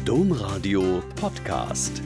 Domradio Podcast.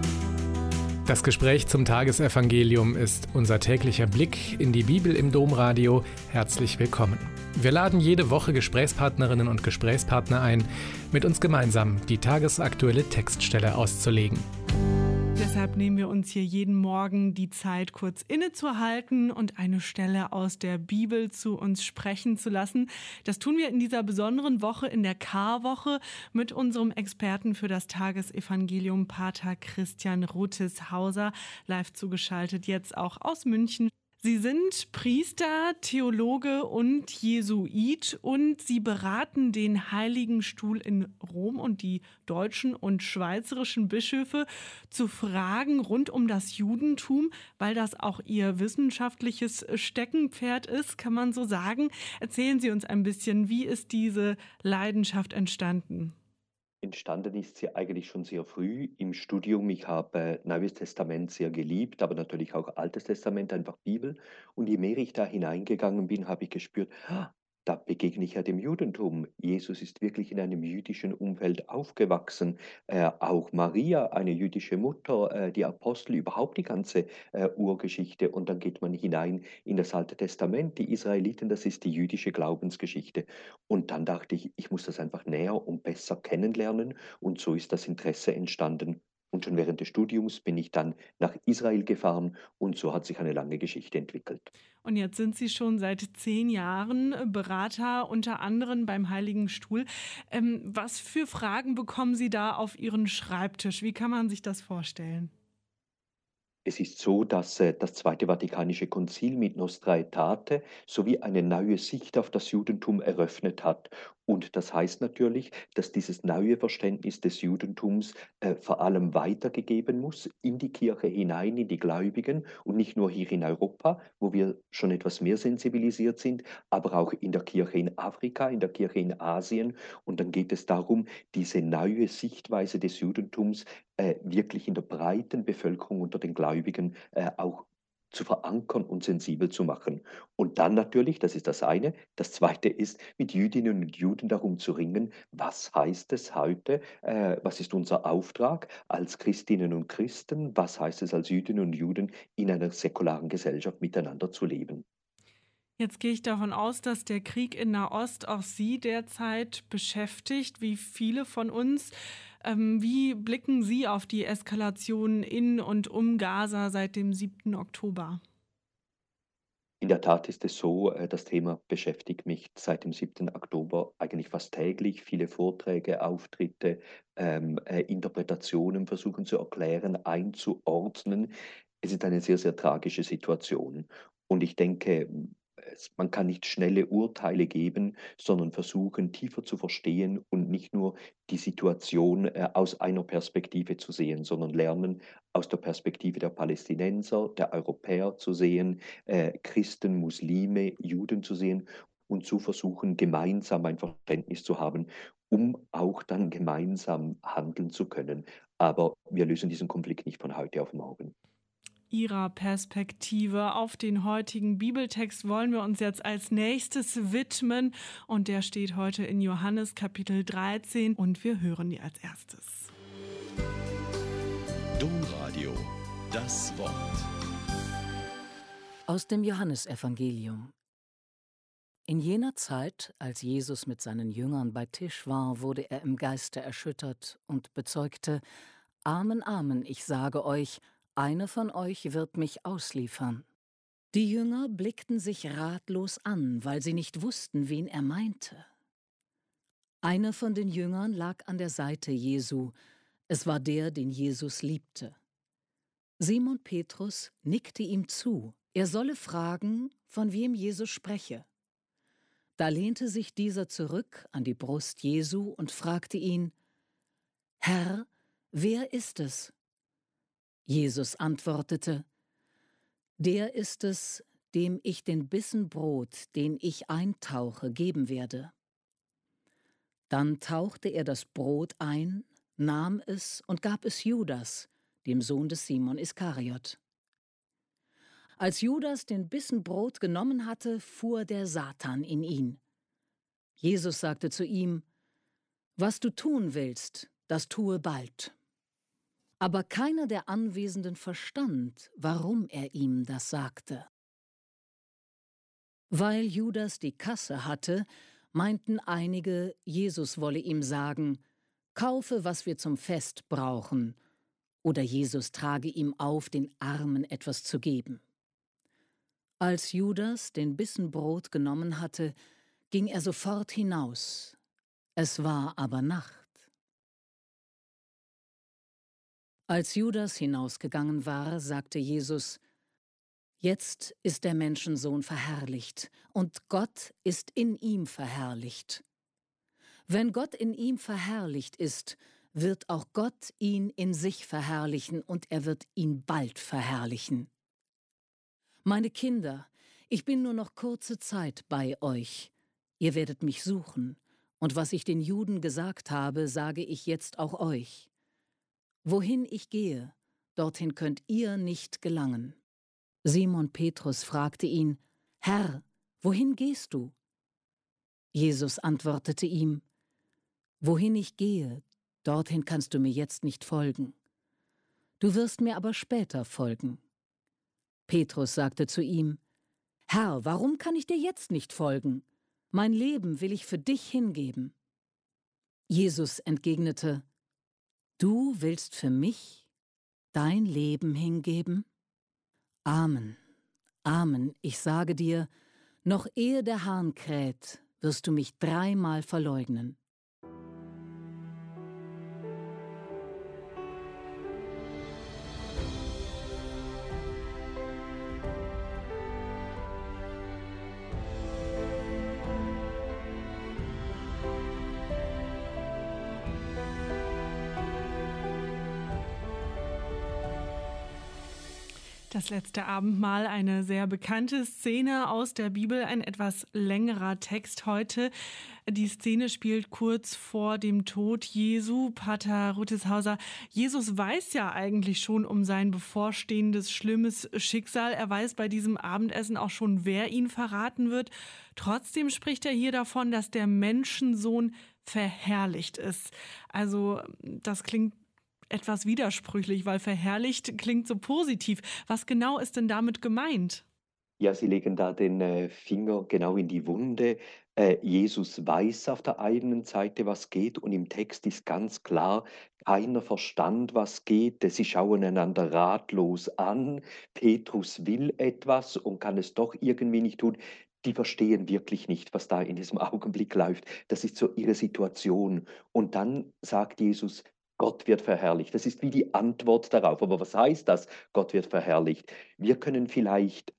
Das Gespräch zum Tagesevangelium ist unser täglicher Blick in die Bibel im Domradio. Herzlich willkommen. Wir laden jede Woche Gesprächspartnerinnen und Gesprächspartner ein, mit uns gemeinsam die tagesaktuelle Textstelle auszulegen. Deshalb nehmen wir uns hier jeden Morgen die Zeit, kurz innezuhalten und eine Stelle aus der Bibel zu uns sprechen zu lassen. Das tun wir in dieser besonderen Woche, in der Karwoche, mit unserem Experten für das Tagesevangelium, Pater Christian Ruttishauser, live zugeschaltet, jetzt auch aus München. Sie sind Priester, Theologe und Jesuit und Sie beraten den Heiligen Stuhl in Rom und die deutschen und schweizerischen Bischöfe zu Fragen rund um das Judentum, weil das auch Ihr wissenschaftliches Steckenpferd ist, kann man so sagen. Erzählen Sie uns ein bisschen, wie ist diese Leidenschaft entstanden? Entstanden ist sie eigentlich schon sehr früh im Studium. Ich habe Neues Testament sehr geliebt, aber natürlich auch Altes Testament, einfach Bibel. Und je mehr ich da hineingegangen bin, habe ich gespürt, da begegne ich ja dem Judentum. Jesus ist wirklich in einem jüdischen Umfeld aufgewachsen. Auch Maria, eine jüdische Mutter, die Apostel, überhaupt die ganze Urgeschichte. Und dann geht man hinein in das Alte Testament, die Israeliten, das ist die jüdische Glaubensgeschichte. Und dann dachte ich, ich muss das einfach näher und besser kennenlernen. Und so ist das Interesse entstanden. Und schon während des Studiums bin ich dann nach Israel gefahren und so hat sich eine lange Geschichte entwickelt. Und jetzt sind Sie schon seit 10 Jahren Berater, unter anderem beim Heiligen Stuhl. Was für Fragen bekommen Sie da auf Ihren Schreibtisch? Wie kann man sich das vorstellen? Es ist so, dass das Zweite Vatikanische Konzil mit Nostra Aetate sowie eine neue Sicht auf das Judentum eröffnet hat. Und das heißt natürlich, dass dieses neue Verständnis des Judentums vor allem weitergegeben muss in die Kirche hinein, in die Gläubigen und nicht nur hier in Europa, wo wir schon etwas mehr sensibilisiert sind, aber auch in der Kirche in Afrika, in der Kirche in Asien. Und dann geht es darum, diese neue Sichtweise des Judentums wirklich in der breiten Bevölkerung unter den Gläubigen auch zu verankern und sensibel zu machen. Und dann natürlich, das ist das eine, das zweite ist, mit Jüdinnen und Juden darum zu ringen, was heißt es heute, was ist unser Auftrag als Christinnen und Christen, was heißt es als Jüdinnen und Juden in einer säkularen Gesellschaft miteinander zu leben. Jetzt gehe ich davon aus, dass der Krieg in Nahost auch Sie derzeit beschäftigt, wie viele von uns. Wie blicken Sie auf die Eskalation in und um Gaza seit dem 7. Oktober? In der Tat ist es so, das Thema beschäftigt mich seit dem 7. Oktober eigentlich fast täglich. Viele Vorträge, Auftritte, Interpretationen versuchen zu erklären, einzuordnen. Es ist eine sehr, sehr tragische Situation. Und ich denke, man kann nicht schnelle Urteile geben, sondern versuchen, tiefer zu verstehen und nicht nur die Situation aus einer Perspektive zu sehen, sondern lernen, aus der Perspektive der Palästinenser, der Europäer zu sehen, Christen, Muslime, Juden zu sehen und zu versuchen, gemeinsam ein Verständnis zu haben, um auch dann gemeinsam handeln zu können. Aber wir lösen diesen Konflikt nicht von heute auf morgen. Ihrer Perspektive auf den heutigen Bibeltext wollen wir uns jetzt als nächstes widmen und der steht heute in Johannes Kapitel 13 und wir hören die als erstes. Domradio, das Wort. Aus dem Johannesevangelium. In jener Zeit, als Jesus mit seinen Jüngern bei Tisch war, wurde er im Geiste erschüttert und bezeugte: Amen, Amen, ich sage euch, einer von euch wird mich ausliefern. Die Jünger blickten sich ratlos an, weil sie nicht wussten, wen er meinte. Einer von den Jüngern lag an der Seite Jesu. Es war der, den Jesus liebte. Simon Petrus nickte ihm zu, er solle fragen, von wem Jesus spreche. Da lehnte sich dieser zurück an die Brust Jesu und fragte ihn: Herr, wer ist es? Jesus antwortete: Der ist es, dem ich den Bissen Brot, den ich eintauche, geben werde. Dann tauchte er das Brot ein, nahm es und gab es Judas, dem Sohn des Simon Iskariot. Als Judas den Bissen Brot genommen hatte, fuhr der Satan in ihn. Jesus sagte zu ihm: Was du tun willst, das tue bald. Aber keiner der Anwesenden verstand, warum er ihm das sagte. Weil Judas die Kasse hatte, meinten einige, Jesus wolle ihm sagen, kaufe, was wir zum Fest brauchen, oder Jesus trage ihm auf, den Armen etwas zu geben. Als Judas den Bissen Brot genommen hatte, ging er sofort hinaus. Es war aber Nacht. Als Judas hinausgegangen war, sagte Jesus, jetzt ist der Menschensohn verherrlicht, und Gott ist in ihm verherrlicht. Wenn Gott in ihm verherrlicht ist, wird auch Gott ihn in sich verherrlichen, und er wird ihn bald verherrlichen. Meine Kinder, ich bin nur noch kurze Zeit bei euch. Ihr werdet mich suchen, und was ich den Juden gesagt habe, sage ich jetzt auch euch. Wohin ich gehe, dorthin könnt ihr nicht gelangen. Simon Petrus fragte ihn, Herr, wohin gehst du? Jesus antwortete ihm, wohin ich gehe, dorthin kannst du mir jetzt nicht folgen. Du wirst mir aber später folgen. Petrus sagte zu ihm, Herr, warum kann ich dir jetzt nicht folgen? Mein Leben will ich für dich hingeben. Jesus entgegnete, du willst für mich dein Leben hingeben? Amen, Amen, ich sage dir, noch ehe der Hahn kräht, wirst du mich 3-mal verleugnen. Das letzte Abendmahl, eine sehr bekannte Szene aus der Bibel, ein etwas längerer Text heute. Die Szene spielt kurz vor dem Tod Jesu. Pater Ruttishauser, Jesus weiß ja eigentlich schon um sein bevorstehendes schlimmes Schicksal. Er weiß bei diesem Abendessen auch schon, wer ihn verraten wird. Trotzdem spricht er hier davon, dass der Menschensohn verherrlicht ist. Also das klingt etwas widersprüchlich, weil verherrlicht klingt so positiv. Was genau ist denn damit gemeint? Ja, Sie legen da den Finger genau in die Wunde. Jesus weiß auf der einen Seite, was geht, und im Text ist ganz klar, keiner verstand, was geht. Sie schauen einander ratlos an. Petrus will etwas und kann es doch irgendwie nicht tun. Die verstehen wirklich nicht, was da in diesem Augenblick läuft. Das ist so ihre Situation. Und dann sagt Jesus, Gott wird verherrlicht. Das ist wie die Antwort darauf. Aber was heißt das? Gott wird verherrlicht. Wir können vielleicht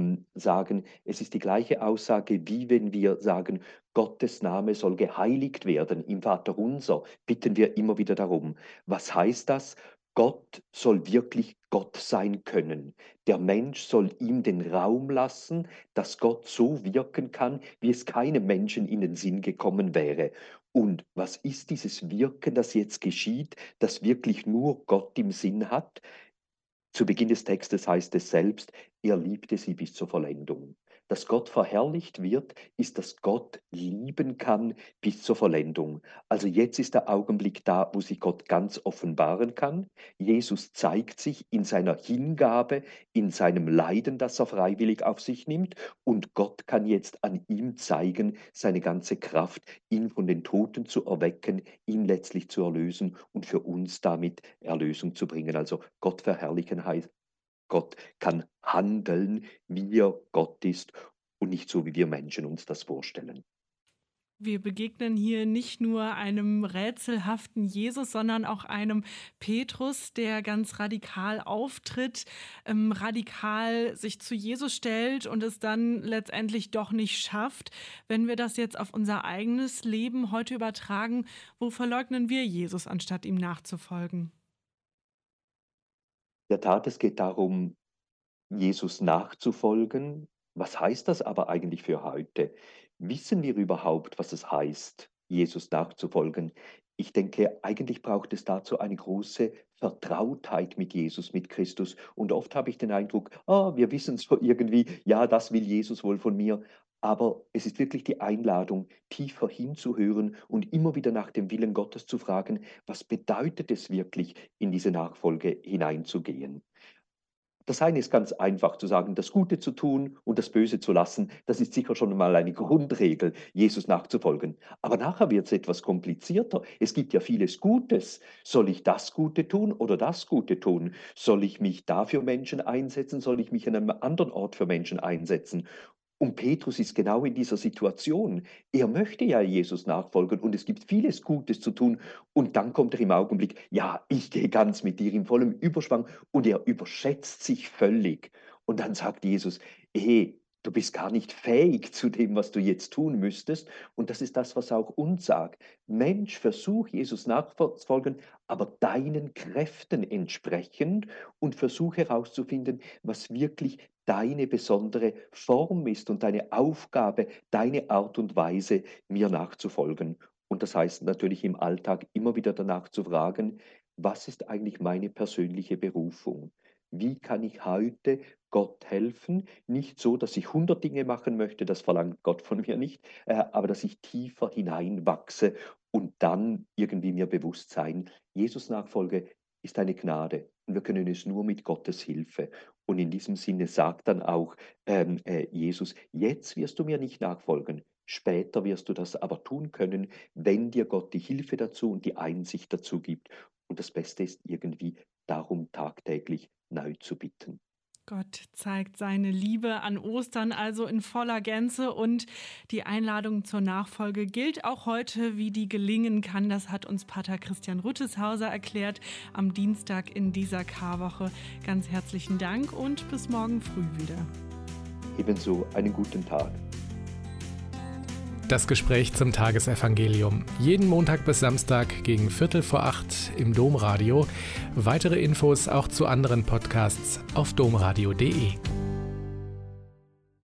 sagen, es ist die gleiche Aussage, wie wenn wir sagen, Gottes Name soll geheiligt werden. Im Vaterunser bitten wir immer wieder darum. Was heißt das? Gott soll wirklich Gott sein können. Der Mensch soll ihm den Raum lassen, dass Gott so wirken kann, wie es keinem Menschen in den Sinn gekommen wäre. Und was ist dieses Wirken, das jetzt geschieht, das wirklich nur Gott im Sinn hat? Zu Beginn des Textes heißt es selbst, er liebte sie bis zur Vollendung. Dass Gott verherrlicht wird, ist, dass Gott lieben kann bis zur Vollendung. Also jetzt ist der Augenblick da, wo sich Gott ganz offenbaren kann. Jesus zeigt sich in seiner Hingabe, in seinem Leiden, das er freiwillig auf sich nimmt. Und Gott kann jetzt an ihm zeigen, seine ganze Kraft, ihn von den Toten zu erwecken, ihn letztlich zu erlösen und für uns damit Erlösung zu bringen. Also Gott verherrlichen heißt, Gott kann handeln, wie er Gott ist und nicht so, wie wir Menschen uns das vorstellen. Wir begegnen hier nicht nur einem rätselhaften Jesus, sondern auch einem Petrus, der ganz radikal auftritt, radikal sich zu Jesus stellt und es dann letztendlich doch nicht schafft. Wenn wir das jetzt auf unser eigenes Leben heute übertragen, wo verleugnen wir Jesus, anstatt ihm nachzufolgen? In der Tat, es geht darum, Jesus nachzufolgen. Was heißt das aber eigentlich für heute? Wissen wir überhaupt, was es heißt, Jesus nachzufolgen? Ich denke, eigentlich braucht es dazu eine große Vertrautheit mit Jesus, mit Christus. Und oft habe ich den Eindruck, wir wissen so irgendwie, ja, das will Jesus wohl von mir. Aber es ist wirklich die Einladung, tiefer hinzuhören und immer wieder nach dem Willen Gottes zu fragen, was bedeutet es wirklich, in diese Nachfolge hineinzugehen? Das eine ist ganz einfach zu sagen, das Gute zu tun und das Böse zu lassen. Das ist sicher schon mal eine Grundregel, Jesus nachzufolgen. Aber nachher wird es etwas komplizierter. Es gibt ja vieles Gutes. Soll ich das Gute tun oder das Gute tun? Soll ich mich da für Menschen einsetzen? Soll ich mich an einem anderen Ort für Menschen einsetzen? Und Petrus ist genau in dieser Situation. Er möchte ja Jesus nachfolgen und es gibt vieles Gutes zu tun. Und dann kommt er im Augenblick, ja, ich gehe ganz mit dir in vollem Überschwang und er überschätzt sich völlig. Und dann sagt Jesus, hey, du bist gar nicht fähig zu dem, was du jetzt tun müsstest. Und das ist das, was auch uns sagt. Mensch, versuch Jesus nachzufolgen, aber deinen Kräften entsprechend und versuch herauszufinden, was wirklich deine besondere Form ist und deine Aufgabe, deine Art und Weise, mir nachzufolgen. Und das heißt natürlich im Alltag immer wieder danach zu fragen, was ist eigentlich meine persönliche Berufung? Wie kann ich heute Gott helfen? Nicht so, dass ich 100 Dinge machen möchte, das verlangt Gott von mir nicht, aber dass ich tiefer hineinwachse und dann irgendwie mir bewusst sein, Jesus Nachfolge ist eine Gnade und wir können es nur mit Gottes Hilfe. Und in diesem Sinne sagt dann auch Jesus, jetzt wirst du mir nicht nachfolgen, später wirst du das aber tun können, wenn dir Gott die Hilfe dazu und die Einsicht dazu gibt. Und das Beste ist irgendwie darum tagtäglich neu zu bitten. Gott zeigt seine Liebe an Ostern also in voller Gänze und die Einladung zur Nachfolge gilt auch heute, wie die gelingen kann. Das hat uns Pater Christian Rütteshauser erklärt am Dienstag in dieser Karwoche. Ganz herzlichen Dank und bis morgen früh wieder. Ebenso einen guten Tag. Das Gespräch zum Tagesevangelium. Jeden Montag bis Samstag gegen 7:45 im Domradio. Weitere Infos auch zu anderen Podcasts auf domradio.de.